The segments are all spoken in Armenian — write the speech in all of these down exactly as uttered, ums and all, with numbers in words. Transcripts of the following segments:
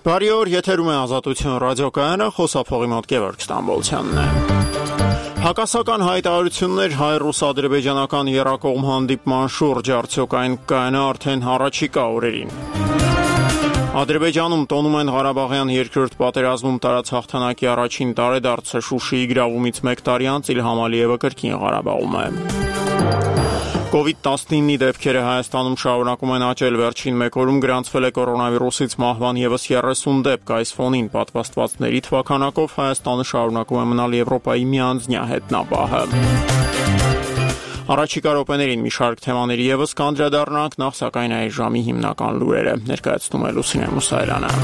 Բարի օր, եթերում է Ազատություն ռադիոկայանը, խոսափողի մոտ Գևորգ Ստամբոլցյանն է։ Հակասական հայտարարություններ հայ-ռուս-ադրբեջանական եռակողմ հանդիպման շուրջ արդյոք այն կայանա արդեն առաջիկա օրերին։ Ադրբեջանում տոնում են Ղարաբաղյան երկրորդ պատերազմում տարած հաղթանակի առաջին տարեդարձը Շուշիի գրավումից մեկ տարի անց Իլհամ Ալիևը կրկին Ղարաբաղում է։ կովիդ տասնինի դեպքերը Հայաստանում շարունակում են աճել, վերջին մեկ օրում գրանցվել է կորոնավիրուսից մահվան ևս երեսուն դեպք, այս ֆոնին պատվաստվածների թվականակով Հայաստանը շարունակում է մնալ Եվրոպայի միանձնյա հետնաբահը։ Առաջիկա րոպեներին մի շարք թեմաների ևս կանդրադառնանք, նախ սակայն այս ժամի հիմնական լուրերը ներկայացնում է Լուսինե Մուսայրյանը։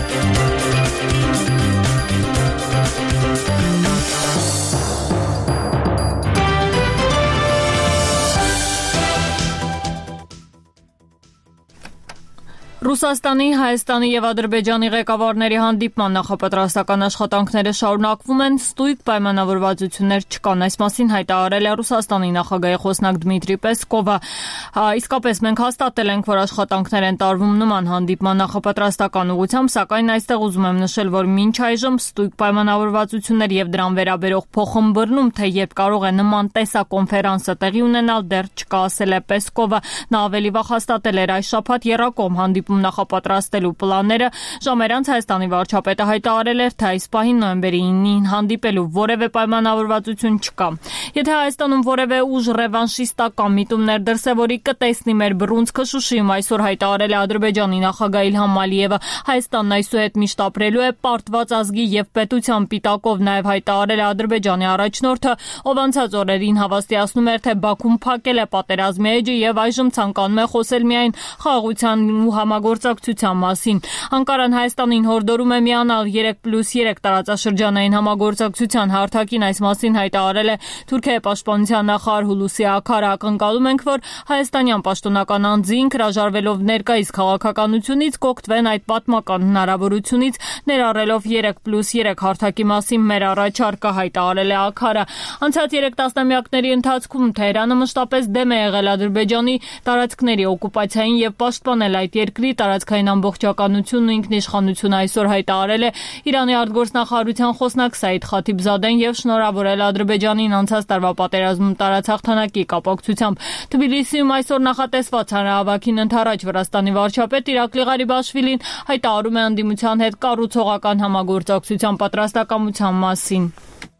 Ռուսաստանի, Հայաստանի և Ադրբեջանի ղեկավարների հանդիպման նախապատրաստական աշխատանքները շարունակվում են, ստույգ պայմանավորվածություններ չկան, այս մասին հայտարարել է Ռուսաստանի նախագահի խոսնակ Դմիտրի Պեսկովը։ Իսկապես մենք հաստատել ենք, որ աշխատանքներ են տարվում նման հանդիպման նախապատրաստական ուղղությամբ, սակայն այստեղ ուզում եմ նշել, որ մինչ այժմ ստույգ պայմանավորվածություններ և դրան վերաբերող փոխըմբռնում, թե երբ կարող է նման տեսակոնֆերանսը տեղի ունենալ, դեռ չկա, ասել է Պեսկովը։ Նա ավելի վաղ հաստատել էր այս շաբաթ եռակողմ հանդիպում նախապատրաստելու պլանները, ժամեր անց Հայաստանի վարչապետը հայտարարել էր, թե այս պահին նոյեմբերի ինին հանդիպելու որևէ պայմանավորվածություն չկա։ Եթե Հայաստանում որևէ ուժ ռևանշիստական միտումներ դրսևորի, կտեսնի մեր բռունցքը Շուշիում, այսօր հայտարարել է Ադրբեջանի նախագահ Իլհամ Ալիևը։ Հայաստանն այսուհետ միշտ ապրելու է պարտված ազգի և պետության պիտակով, նաև հայտարարել է Ադրբեջանի առաջնորդը, ով անցած օրերին հավաստիացնում էր, թե Բաքուն փակել է պատերազմի էջը և այժմ ցանկանում է խոսել միայն խաղաղության ու համագործակցության մասին։ Անկարան Հայաստանին հորդորում է միանալ երեք պլյուս երեք տարածաշրջանային համագործակցության հարթակին, այս մասին հայտարարել է Թուրքիայի պաշտպանության նախարար Հուլուսի Աքարը։ Ակնկալում ենք, որ հայաստանյան պաշտոնական անձինք, հրաժարվելով ներկայիս քաղաքականությունից, կօգտվեն այդ պատմական հնարավորությունից, ներառելով երեք պլյուս երեք հարթակի մասին մեր առաջարկը, հայտարարել է Աքարը։ Անցած երեք տասնամյակների ընթացքում Թեհրանը մշտապես դեմ է եղել Ադրբեջանի տարածքների օկուպացիային և պաշտպանել այդ երկրի տարածքային ամբողջականությունն ու ինքնիշխանությունը, այսօր հայտարարել է Իրանի արտգործնախարարության խոսնակ Սաիդ Խաթիբզադեն և շնորհավորել Ադրբեջանին անցած տարվա պատերազմում տարած հաղթանակի կապակցությամբ։ Թբիլիսիում այսօր նախատեսված հանրահավաքին ընդառաջ Վրաստանի վարչապետ Իրակլի Ղարիբաշվիլին հայտարարում է ընդդիմության հետ կառուցողական համագործակցության պատրաստակամության մասին։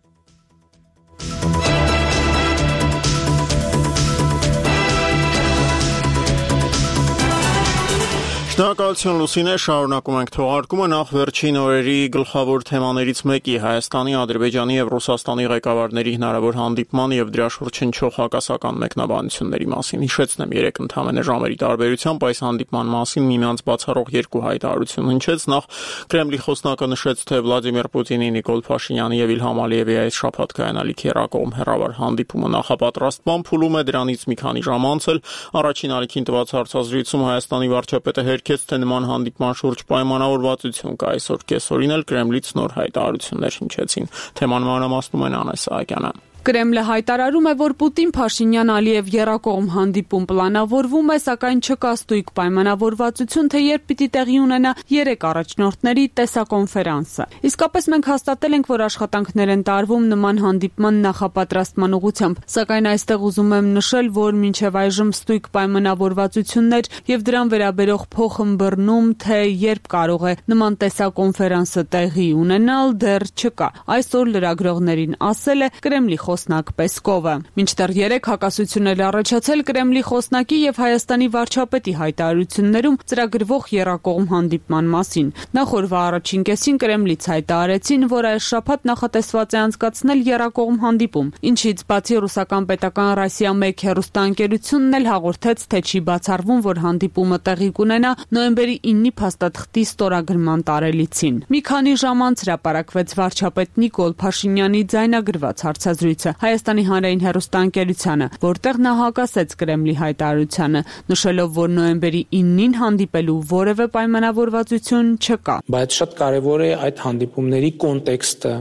Շնորհակալություն Լուսինե, շարունակում ենք թողարկումը, նախ վերջին օրերի գլխավոր թեմաներից մեկի Հայաստանի, Ադրբեջանի և Ռուսաստանի ղեկավարների հնարավոր հանդիպման և դրա շուրջ հնչող հակասական մեկնաբանությունների մասին։ Հիշեցնեմ, երեք ընդամենը ժամերի տարբերությամբ այս հանդիպման մասին միմյանց բացառող երկու հայտարարություն հնչեց։ Նախ Կրեմլի խոսնակը նշեց, թե Վլադիմիր Պուտինի, Նիկոլ Փաշինյանի և Իլհամ Ալիևի այս շաբաթ կայանալիք եռակողմ հեռավար հանդիպումը նախապատրաստման փուլում է, դրանից մի քանի ժամ անց էլ առաջին ալիքին տված հարցազրույցում Հայաստանի վարչապետը հերքեց, թե նման հանդիպման շուրջ պայմանավորվածություն կա, այսօր կեսօրին էլ Կրեմլից նոր հայտարարություններ հնչեցին։ Թեման մանրամասնում են Անե Սահակյանը։ Կրեմլը հայտարարում է, որ Պուտին-Փաշինյան-Ալիև եռակողմ հանդիպում պլանավորվում է, սակայն չկա ստույգ պայմանավորվածություն, թե երբ պիտի տեղի ունենա երեք առաջնորդների տեսակոնֆերանսը։ Իսկապես մենք հաստատել ենք, որ աշխատանքներ են տարվում նման հանդիպման նախապատրաստման ուղղությամբ, սակայն այստեղ ուզում եմ նշել, որ մինչև այժմ ստույգ պայմանավորվածություններ և դրան վերաբերող փոխըմբռնում, թե երբ կարող է նման տեսակոնֆերանսը տեղի ունենալ, դեռ չկա։ Այսօր լրագրողներին ասել է Կրեմլի խոսնակ Պեսկովը։ Մինչդեռ երեք հակասություններ առաջացել Կրեմլի խոսնակի և Հայաստանի վարչապետի հայտարարություններում ծրագրվող եռակողմ հանդիպման մասին։ Նախորդ առաջին կեսին Կրեմլից հայտարարեցին, որ այս շաբաթ նախատեսված է անցկացնել եռակողմ հանդիպում, ինչից բացի ռուսական պետական Ռոսիա մեկ հեռուստաընկերությունն էլ հաղորդեց, թե չի բացառվում, որ հանդիպումը տեղի կունենա նոյեմբերի ինի փաստաթղթի ստորագրման տարելիցին։ Մի քանի ժամ անց հրապարակվեց վարչապետ Նիկոլ Փաշինյանի ձայնագրված հարցազրույցը Հայաստանի հանրային հեռուստաընկերությանը, որտեղ նա հակասեց Կրեմլի հայտարարությանը, նշելով, որ նոյեմբերի ինին հանդիպելու որևէ պայմանավորվածություն չկա։ Բայց շատ կարևոր է այդ հանդիպումների կոնտեքստը,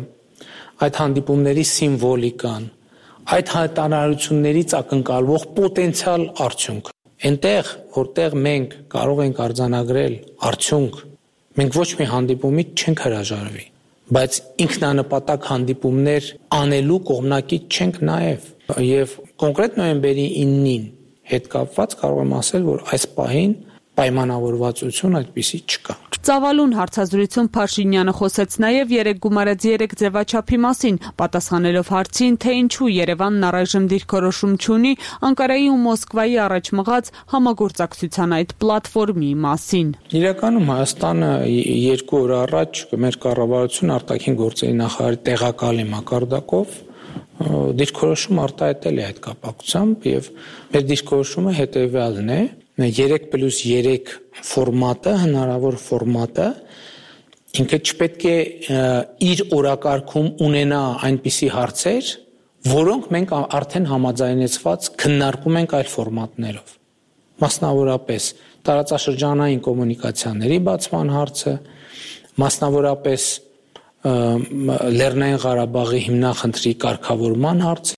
այդ հանդիպումների սիմվոլիկան, այդ հայտարարություններից ակնկալվող պոտենցիալ արդյունք։ Այնտեղ, որտեղ մենք կարող ենք արձանագրել արդյունք մենք ոչ մի հանդիպումից չենք հրաժարվի, բայց ինքնանպատակ հանդիպումներ անելու կողմնակից չենք նաև, եւ կոնկրետ նոյեմբերի իննին հետ կապված կարող եմ ասել, որ այս պահին պայմանավորվածություն այդպիսի չկա։ Ծավալուն հարցազրույցում Փաշինյանը խոսեց նաև երեք գումարած երեք ձևաչափի մասին, պատասխանելով հարցին, թե ինչու Երևանն առայժմ դիրքորոշում չունի Անկարայի ու Մոսկվայի առաջ մղած համագործակցության այդ պլատֆորմի մասին։ Իրականում Հայաստանը երկու օր առաջ մեր կառավարությունը արտաքին գործերի նախարարի տեղակալի մակարդակով դիրքորոշում արտահայտել է այդ կապակցությամբ եւ մեր դիրքորոշումը հետեւյալն է. երեք պլյուս երեք ֆորմատը, հնարավոր ֆորմատը ինքը չպետք է իր օրակարգում ունենա այնպիսի հարցեր, որոնք մենք արդեն համաձայնեցված քննարկում ենք այլ ֆորմատներով։ Մասնավորապես տարածաշրջանային կոմունիկացիաների բացման հարցը, մասնավորապես Լեռնային Ղարաբաղի հիմնախնդրի կարգավորման հարցը։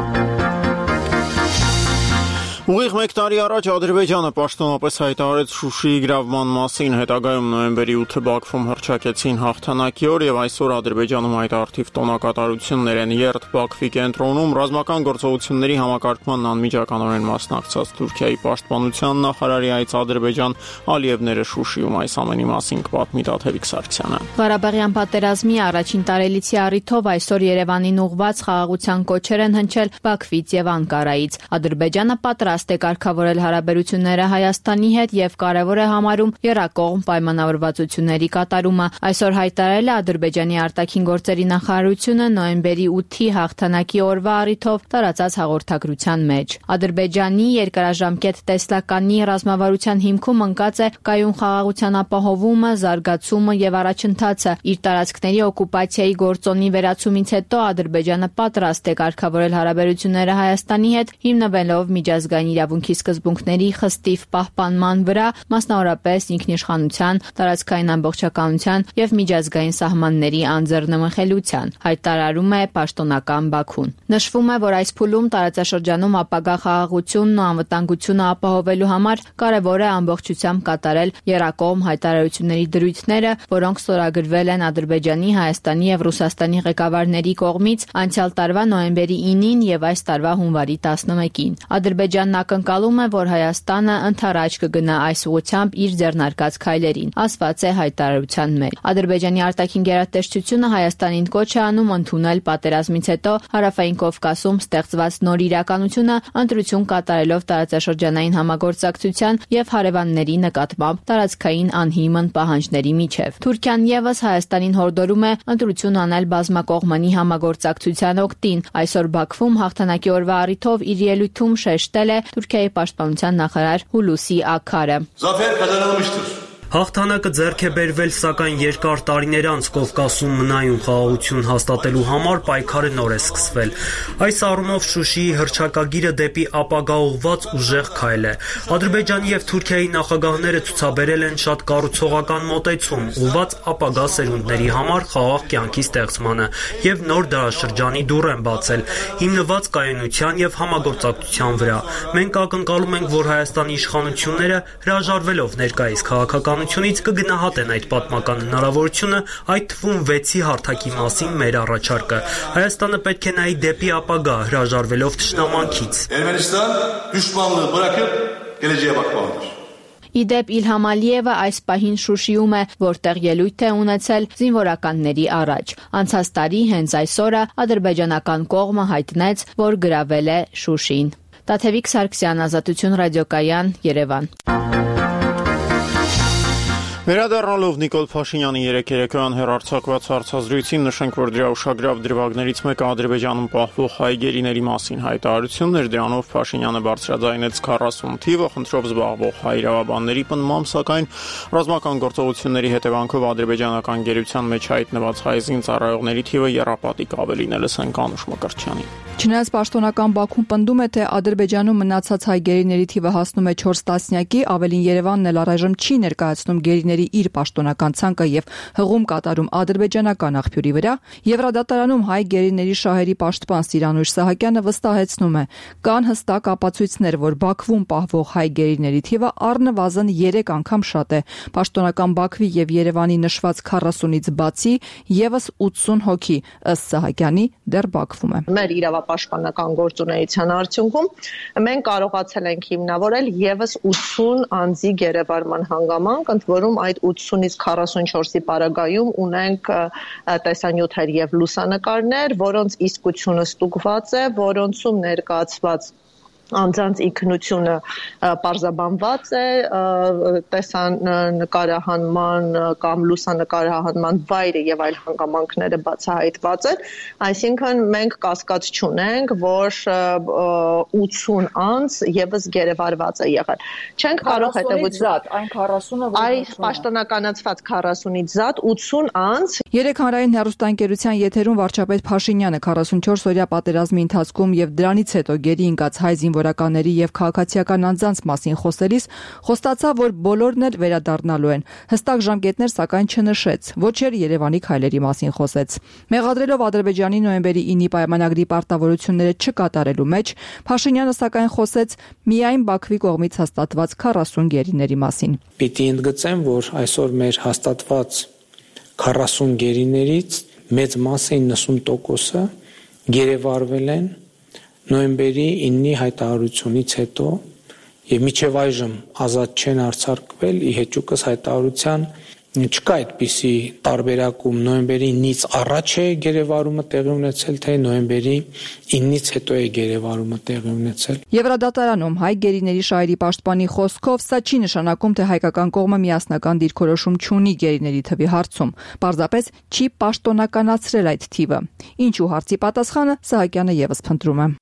Ուղիղ մեկ տարի առաջ Ադրբեջանը պաշտոնապես հայտարարեց Շուշիի գրավման մասին, հետագայում նոյեմբերի ութը Բաքվում հռչակեցին հաղթանակի օր եւ այսօր Ադրբեջանում այդ արդիվ տոնակատարություններ են։ Երթ Բաքվի կենտրոնում ռազմական գործողությունների համակարգման անմիջականորեն մասնակցած Թուրքիայի պաշտպանության նախարարի այց Ադրբեջան Ալիևները Շուշիում այս ամենի մասին կպատմի Տաթևիկ Սարգսյանը։ Ղարաբաղյան պատերազմի առաջին տարելիցի առիթով այսօր Երևանին ուղղված խաղաղության կոչեր են հնչել Բաքվից եւ Անկարայից։ Ադրբեջանը պատրաստ է կարգավորել հարաբերությունները Հայաստանի հետ եւ կարեւոր է համարում եռակողմ պայմանավորվածությունների կատարումը։ Այսօր հայտարարել է Ադրբեջանի արտաքին գործերի նախարարությունը նոյեմբերի ութի հաղթանակի օրվա առիթով տարածած հաղորդագրության մեջ։ Ադրբեջանի երկարաժամկետ տեսլականի ռազմավարության հիմքում ընկած է կայուն խաղաղության ապահովումը, զարգացումը եւ առաջընթացը։ Իր տարածքների օկուպացիայի գործոնի վերացումից հետո Ադրբեջանը պատրաստ է կարգավորել հարաբերությունները Հայաստանի հետ, հիմնվելով միջազգային իրավունքի սկզբունքների խստիվ պահպանման վրա, մասնավորապես ինքնիշխանության, տարածքային ամբողջականության եւ միջազգային սահմանների անձեռնմխելիության, հայտարարում է պաշտոնական Բաքուն։ Նշվում է, որ այս փուլում տարածաշրջանում ապագա խաղաղությունն ու անվտանգությունը ապահովելու համար կարևոր է ամբողջությամբ կատարել եռակողմ հայտարարությունների դրույթները, որոնք ստորագրվել են Ադրբեջանի, Հայաստանի եւ Ռուսաստանի ղեկավարների կողմից անցյալ տարվա նոյեմբերի ինին եւ այս տարվա հունվարի տասնմեկին։ Ադրբեջանն ակնկալում է, որ Հայաստանը ընդառաջ կգնա այս ուղղությամբ իր ձեռնարկած քայլերին, ասված է հայտարարության մեջ։ Ադրբեջանի արտաքին գերատեսչությունը Հայաստանին կոչ է անում ընդունել պատերազմից հետո Հարավային Կովկասում ստեղծված նոր իրականությունը, ընտրություն կատարելով տարածաշրջանային համագործակցության եւ հարևանների նկատմամբ տարածքային անհիմն պահանջների միջև։ Թուրքիան եւս Հայաստանին հորդորում է ընտրություն անել բազմակողմանի համագործակցության օգտին։ Այսօր Բաքվում հաղթանակի օրվա առիթով իր ելույթում շեշտել է Թուրքիայի պաշտպանության նախարար Հուլուսի Աքարը։ Zafer kazanılmıştır. Հաղթանակը ձեռք է բերվել, սակայն երկար տարիներ անց Կովկասում մնայուն խաղաղություն հաստատելու համար պայքարը նոր է սկսվել։ Այս առումով Շուշիի հռչակագիրը դեպի ապագա ուղղված ուժեղ քայլ է։ Ադրբեջանի եւ Թուրքիայի նախագահները ցուցաբերել են շատ կառուցողական մոտեցում, ուղղված ապագա սերունդների համար խաղաղ կյանքի ստեղծմանը եւ նոր դարաշրջանի դուռ են բացել, հիմնված կայունության եւ համագործակցության վրա։ Մենք ակնկալում ենք, որ Հայաստանի իշխանությունները հրաժարվելով ներկայիս քաղաքական կգնահատեն այդ պատմական հնարավորությունը, այդ թվում վեցի հարթակի մասին մեր առաջարկը։ Հայաստանը պետք է նայի դեպի ապագա, հրաժարվելով թշնամանքից։ Ermenistan düşmanlığı bırakıp geleceğe bakmalıdır. Իդեպ Իլհամ Ալիևը այս պահին Շուշիում է, որտեղ ելույթ է ունեցել զինվորականների առաջ։ Անցած տարի հենց այս օրը ադրբեջանական կողմը հայտնեց, որ գրավել է Շուշին։ Տաթևիկ Սարգսյան, Ազատություն ռադիոկայան, Երևան։ Վերադառնալով Նիկոլ Փաշինյանի երեկ երեկոյան հեռարձակված հարցազրույցին նշենք, որ դրա ուշագրավ դրվագներից մեկը Ադրբեջանում պահվող հայ գերիների մասին հայտարարությունն էր, դրանով Փաշինյանը բարձրաձայնեց քառասուն թիվը, խնդրով զբաղվող հայ իրավաբանների պնդմամբ, սակայն ռազմական գործողությունների հետևանքով ադրբեջանական գերության մեջ հայտնված հայ զինծառայողների թիվը եռապատիկ ավելին է, լսենք Անուշ Մկրտչյանին։ Չնայած պաշտոնական Բաքուն պնդում է, թե Ադրբեջանում մնացած հայ գերիների թիվը հասնում է չորս տասնյակի, ավելին Երևանն էլ առայժմ չի ներկայացնում գերիների իր պաշտոնական ցանկը եւ հղում կատարում ադրբեջանական աղբյուրի վրա, Եվրադատարանում հայ գերիների շահերի պաշտպան Սիրանույշ Սահակյանը վստահեցնում է, կան հստակ ապացույցներ, որ Բաքվում պահվող հայ գերիների թիվը առնվազն երեք անգամ շատ է։ Պաշտոնական Բաքվի եւ Երևանի նշված քառասունից բացի եւս ութսուն հոգի ըստ Սահակյանի դեռ Բաքվում է։ Մեր իրավապաշտպանական գործունեության արդյունքում մենք կարողացել ենք հիմնավորել եւս ութսուն անձի գերեվարման հանգամանք, ընդ որում այդ ութսունից քառասունչորսի պարագայում ունենք տեսանյութեր եւ լուսանկարներ, որոնց իսկությունը ստուգված է, որոնցում ներկայացված անձանց ինքնությունը պարզաբանված է, տեսանկարահանման կամ լուսանկարահանման վայրը եւ այլ հանգամանքները բացահայտված են, այսինքն մենք կասկած չունենք, որ ութսուն անձ եւս գերեվարված է եղել։ Չենք կարող հետեւություն այն քառասունը այս պաշտոնականացված քառասունից զատ ութսուն անձ։ Երեք հանրային հեռուստաընկերության եթերում վարչապետ Փաշինյանը քառասունչորս օրյա պատերազմի ընթացքում եւ դրանից հետո գերի ընկած հայ զինվորականների եւ քաղաքացիական անձանց մասին խոսելիս խոստացավ, որ բոլորն էլ վերադառնալու են։ Հստակ ժամկետներ սակայն չնշեց, ոչ էլ Երևանի քայլերի մասին խոսեց։ Մեղադրելով Ադրբեջանի նոյեմբերի ինի պայմանագրի պարտավորությունները չկատարելու մեջ, Փաշինյանը սակայն խոսեց միայն Բաքվի կողմից հաստատված քառասուն գերիների մասին։ Պիտի ընդգծեմ, որ այսօր մեր հաստատված քառասուն գերիներից մեծ մասը իննսուն տոկոսը գերեվարվել են նոյեմբերի ինի հայտարարությունից հետո եւ մինչեւ այժմ ազատ չեն արձակվել, ի հեճուկս հայտարարության չկա այդպիսի տարբերակում նոյեմբերի ինից առաջ է գերեվարումը տեղի ունեցել, թե նոյեմբերի ինից հետո է գերեվարումը տեղի ունեցել։ Եվրադատարանում հայ գերիների շահերի պաշտպանի խոսքով սա չի նշանակում, թե հայկական կողմը միասնական դիրքորոշում չունի գերիների թվի հարցում, պարզապես չի պաշտոնականացրել այդ թիվը։ Ինչու հարցի պատասխանը Սահակյանը եւս փնտրում է։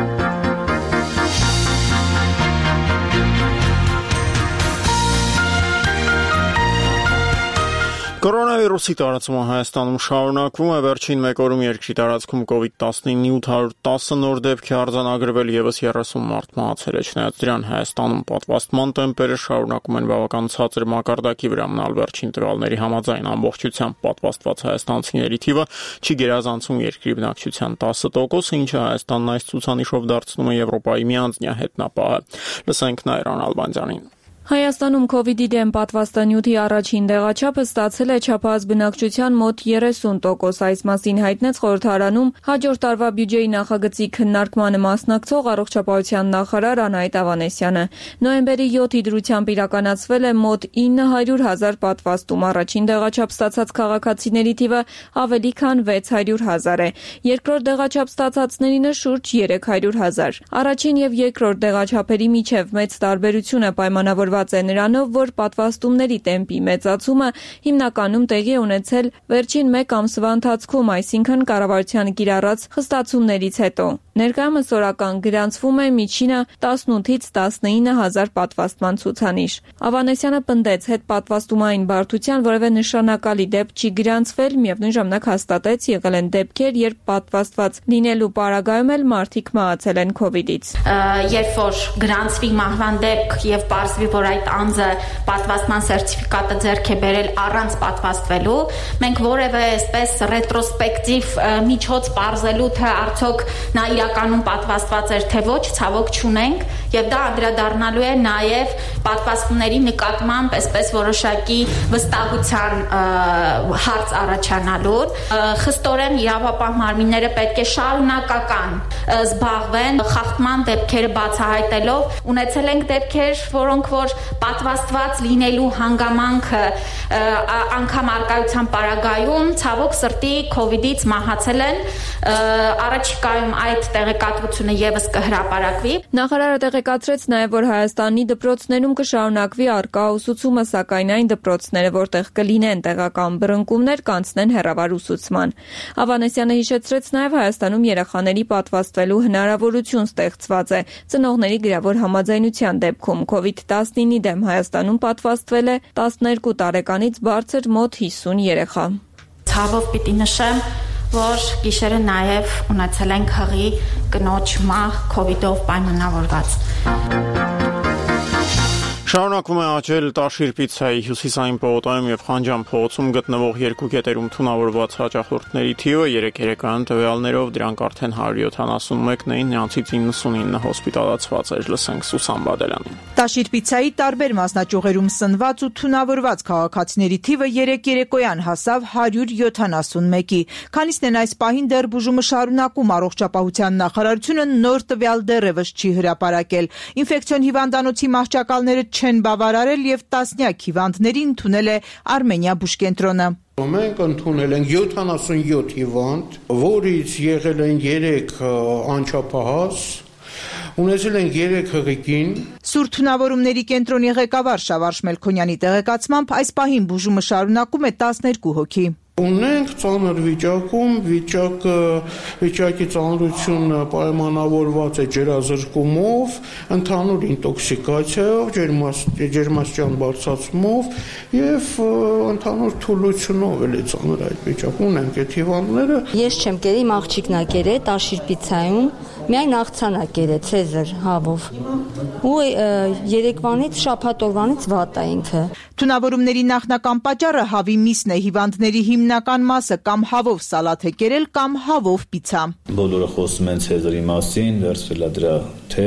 Կորոնավիրուսի տարածումը Հայաստանում շարունակվում է, վերջին մեկ օրում երկրի տարածքում կովիդ տասնինի ութ հարյուր տասը նոր դեպք է արձանագրվել եւս երեսուն մարդ մահացել է, չնայած դրան Հայաստանում պատվաստման տեմպերը շարունակում են բավական ցածր մակարդակի վրա մնալ, վերջին տվյալների համաձայն ամբողջությամբ պատվաստված հայաստանցիների թիվը չի գերազանցում երկրի բնակչության տասը տոկոս, ինչը Հայաստանն այս ցուցանիշով դարձնում է Եվրոպայի միանձնյա հետնապահը։ Լսենք Նայրան Ալբանդյանին։ Հայաստանում կովիդի դեմ պատվաստանյութի առաջին տեղաչափը ստացել է չափահաս բնակչության մոտ երեսուն տոկոս, այս մասին հայտնեց խորհրդարանում հաջորդ տարվա բյուջեի նախագծի քննարկմանը մասնակցող առողջապահության նախարար Անահիտ Ավանեսյանը։ Նոյեմբերի յոթի դրությամբ իրականացվել է մոտ ինը հարյուր հազար պատվաստում, առաջին տեղաչափ ստացած քաղաքացիների թիվը ավելի քան վեց հարյուր հազար է, երկրորդ տեղաչափ ստացածներինը շուրջ երեք հարյուր հազար։ Առաջին եւ երկրորդ տեղաչափերի միջև մեծ տարբերություն է պայմանավորված է նրանով, որ պատվաստումների տեմպի մեծացումը հիմնականում տեղի է ունեցել վերջին մեկ ամսվա ընթացքում, այսինքն կառավարության կիրառած խստացումներից հետո։ Ներկայումս օրական գրանցվում է միջինը տասնութից տասնինը հազար պատվաստման ցուցանիշ։ Ավանեսյանը պնդեց, հետ պատվաստումային բարդության որևէ նշանակալի դեպք չի գրանցվել, միևնույն ժամանակ հաստատեց եղել են դեպքեր, երբ պատվաստված լինելու պարագայում էլ մարդիկ մահացել են կովիդից։ Երբ որ գրանցվի մահվան դեպք եւ պարզվի, որ այդ անձը պատվաստման սերտիֆիկատը ձեռք է բերել առանց պատվաստվելու, մենք որևէ այսպես ռետրոսպեկտիվ միջոց պարզելու, թե արդյոք նա իրականում պատվաստված էր թե ոչ, ցավոք չունենք, եւ դա անդրադառնալու է նաեւ պատվաստումների նկատմամբ այսպես որոշակի վստահության հարց առաջանալու։ Խստորեն իրավապահ մարմինները պետք է շարունակական զբաղվեն խախտման դեպքերը բացահայտելով։ Ունեցել ենք դեպքեր, որոնք որ պատվաստված լինելու հանգամանքը անգամ արկայության պարագայում ցավոք սրտի կովիդից մահացել են, առաջիկայում այդ տեղեկատվությունը եւս կհրապարակվի։ Նախարարը տեղեկացրեց նաեւ, որ Հայաստանի դպրոցներում կշարունակվի արկա ուսուցումը, սակայն այն դպրոցները, որտեղ կլինեն տեղական բռնկումներ, կանցնեն հեռավար ուսուցման։ Ավանեսյանը հիշեցրեց նաեւ Հայաստանում երեխաների պատվաստվելու հնարավորություն ստեղծված է ծնողների գրավոր համաձայնության դեպքում։ կովիդ տասնինի դեմ Հայաստանում պատվաստվել է տասներկու տարեկանից բարձր մոտ հիսուն երեխա։ Ցավով պիտի նշեմ, որ գիշերը նաև ունեցել ենք հղի կնոջ մահ COVID-ով պայմանավորված։ Շարունակվում է աճել Տաշիր պիցայի հյուսիսային պողոտայում եւ Խանջան փողոցում գտնվող երկու կետերում թունավորված հաճախորդների թիվը երեք երեկոյան տվյալներով դրանք արդեն հարյուր յոթանասունմեկն էին, նրանցից իննսունինը հոսպիտալացված էր, լսենք Սուսան Բադելյանին։ Տաշիր պիցայի տարբեր մասնաճյուղերում սնված ու թունավորված քաղաքացիների թիվը երեք երեկոյան հասավ հարյուր յոթանասունմեկի։ Քանիսն են այս պահին դեռ բուժումը շարունակում, առողջապահության նախարարությունը նոր տվյալ դեռևս չի հրապարակել։ Ինֆեկցիոն հիվանդանոցի մահճակալները չեն բավարարել եւ տասնյակ հիվանդների ընդունել է Արմենիա բուժկենտրոնը։ Մենք ընդունել ենք յոթանասունյոթ հիվանդ, որից եղել են երեք անչափահաս, ունեցել են երեք հղիկին։ Սուրբ թունավորումների կենտրոնի ղեկավար Շավարժ Մելքոնյանի տեղեկացմամբ այս պահին բուժումը շարունակում է տասներկու հոգի։ Ունենք ծանր վիճակում, վիճակը, վիճակի ծանրությունը պայմանավորված է ջրազրկումով, ընդհանուր ինտոքսիկացիայով, ջերմաստիճան բարձրացումով եւ ընդհանուր թուլությունով էլի ծանր այդ վիճակում ունենք այդ հիվանդները։ Ես չեմ կերել, իմ աղջիկն ա կերել Տաշիր պիցայում, միայն աղցան ա կերել Ցեզար հավով։ Ու երեկվանից շաբաթ օրվանից վատ է ինքը։ Թունավորումների նախնական պատճառը հավի միսն է, հիվանդների հիմնական մասը կամ հավով սալաթ է կերել, կամ հավով պիցա։ Բոլորը խոսում են Ցեզարի մասին, վերցվել է դրա թե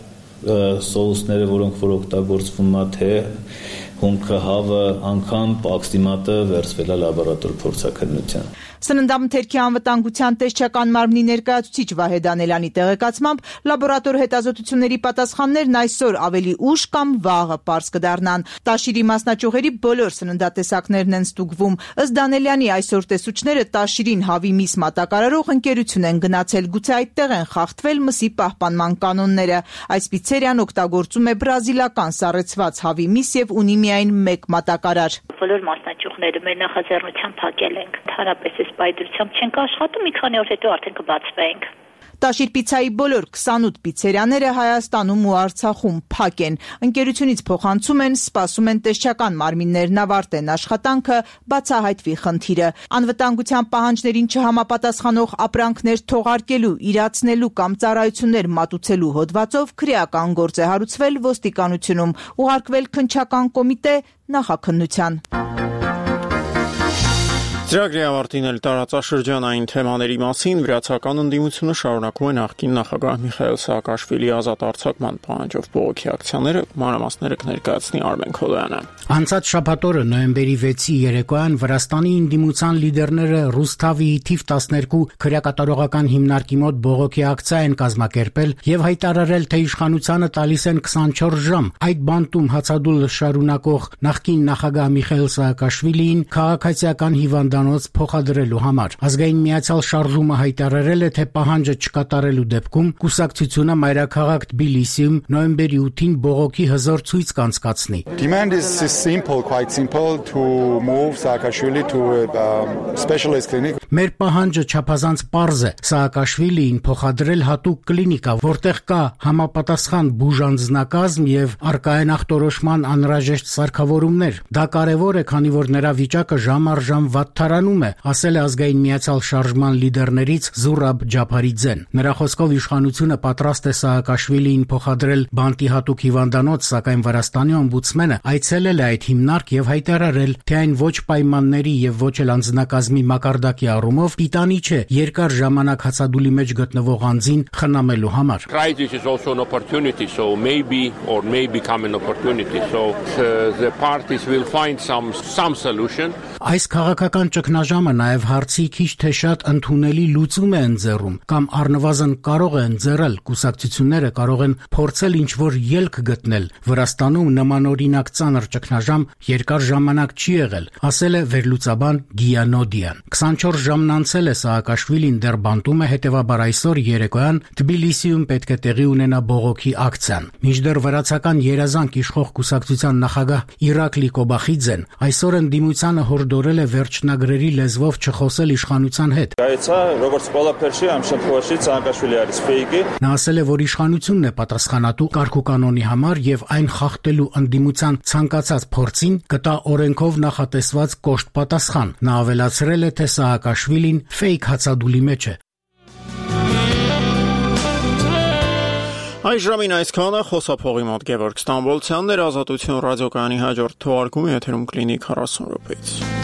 սոուսները, որոնք որ օգտագործվում է, թե հումքը, հավը, անգամ պաքսիմատը վերցվել է լաբորատոր փորձաքննության։ Սննդամթերքի անվտանգության տեսչական մարմնի ներկայացուցիչ Վահե Դանելյանի տեղեկացմամբ լաբորատոր հետազոտությունների պատասխաններն այսօր ավելի ուշ կամ վաղը պարզ կդառնան։ Տաշիրի մասնաճյուղերի բոլոր սննդատեսակներն են ստուգվում։ Ըստ Դանելյանի այսօր տեսուչները Տաշիրին հավի միս մատակարարող ընկերություն են գնացել, գուցե այդտեղ են խախտվել մսի պահպանման կանոնները։ Այս պիցերիան օգտագործում է բրազիլական սառեցված հավի միս եւ ունի միայն մեկ մատակարար։ Բոլոր մասնաճյուղները մեր նախաձեռնությամբ փակել ենք, ընդհանրապես պայդրությամբ չենք աշխատում, մի քանի օր հետո արդեն կբացվենք։ Տաշիր պիցայի բոլոր քսանութ պիցերիաները Հայաստանում ու Արցախում փակ են։ Ընկերությունից փոխանցում են, սպասում են տեսչական մարմիններն ավարտեն աշխատանքը, բացահայտվի խնդիրը։ Անվտանգության պահանջներին չհամապատասխանող ապրանքներ թողարկելու, իրացնելու կամ ծառայություններ մատուցելու հոդվածով քրեական գործ է հարուցվել ոստիկանությունում, ուղարկվել քննչական կոմիտե նախաքննության։ Ծրագրի ավարտին էլ տարածաշրջանային թեմաների մասին վրացական ընդդիմությունը շարունակում է նախկին նախագահ Միխայել Սաակաշվիլի ազատ արձակման պահանջով բողոքի ակցիաները, մանրամասները կներկայացնի Արմեն Քոլոյանը։ Անցած շաբաթօրը նոյեմբերի վեցի երեկոյան Վրաստանի ընդդիմության լիդերները Ռուսթավի թիվ տասներկու քրեակատարողական հիմնարկի մոտ բողոքի ակցիա են կազմակերպել եւ հայտարարել, թե իշխանությանը տալիս են քսանչորս ժամ այդ բանտում հացադուլ շարունակող նախկին նախագահ Միխայել Սաակաշվիլիին քաղաքացիական հիվանդանոց փոխադրելու համար։ Ազգային միացյալ շարժումը հայտարարել է, թե պահանջը չկատարելու դեպքում կուսակցությունը մայրաքաղաք Թբիլիսիում նոյեմբերի ութին բողոքի հզոր ցույց կանցկացնի։ Demand is simple, quite simple to move Saakashvili to a specialist clinic. Մեր պահանջը չափազանց պարզ է՝ Սաակաշվիլիին փոխադրել հատուկ կլինիկա, որտեղ կա համապատասխան բուժանձնակազմ եւ արկայեն ախտորոշման անհրաժեշտ սարքավորումներ։ Դա կարեւոր է, քանի որ նրա վիճակը ժամ առ ժամ վատթարանում է, ասել է ազգային միացյալ շարժման լիդերներից Զուրաբ Ջափարիձեն։ Նրա խոսքով իշխանությունը պատրաստ է Սաակաշվիլիին փոխադրել բանտի հատուկ հիվանդանոց, սակայն Վրաստանի օմբուդսմենը այցելել է այդ հիմնարկ եւ հայտարարել, թե այն ոչ պայմանների եւ ոչ էլ անձնակազմի մակարդակի առումով պիտանի չէ երկար ժամանակ հացադուլի մեջ գտնվող անձին խնամելու համար։ Crisis is also an opportunity, so maybe or may become an opportunity, so uh, the parties will find some some solution. Այս քաղաքական ճգնաժամը նաև հարցի քիչ թե շատ ընդունելի լուծում է ընձեռում կամ առնվազն կարող է ընձեռել, կուսակցությունները կարող են փորձել ինչ-որ ելք գտնել։ Վրաստանում նմանօրինակ ծանր ճգնաժամ երկար ժամանակ չի եղել, ասել է վերլուծաբան Գիանոդիան։ քսանչորս ժամն անցել է Սաակաշվիլին դեռ բանտում է, հետևաբար այսօր երեկոյան Թբիլիսիում պետք է տեղի ունենա բողոքի ակցիան։ Մինչդեռ վրացական երազանք իշխող կուսակցության նախագահ Իրակլի Կոբախիձեն այսօր ընդդիմությանը հորդորել է վերջնագրերի լեզվով չխոսել իշխանության հետ։ Նա ասել է, որ իշխանությունն է պատասխանատու կարգուկանոնի համար եւ այն խախտելու ընդդիմության ցանկացած փորձին կտա օրենքով նախատեսված կոշտ պատասխան։ Նա ավելացրել է, թե Սաակաշվիլին ֆեյք հացադուլի մեջ է։ Այս ժամին այսքանը խոսափողի մոտ Գևորգ Ստամբոլցյանն էր, Ազատություն ռադիոկայանի հաջորդ թողարկումը եթերում կլինի քառասուն րոպեից։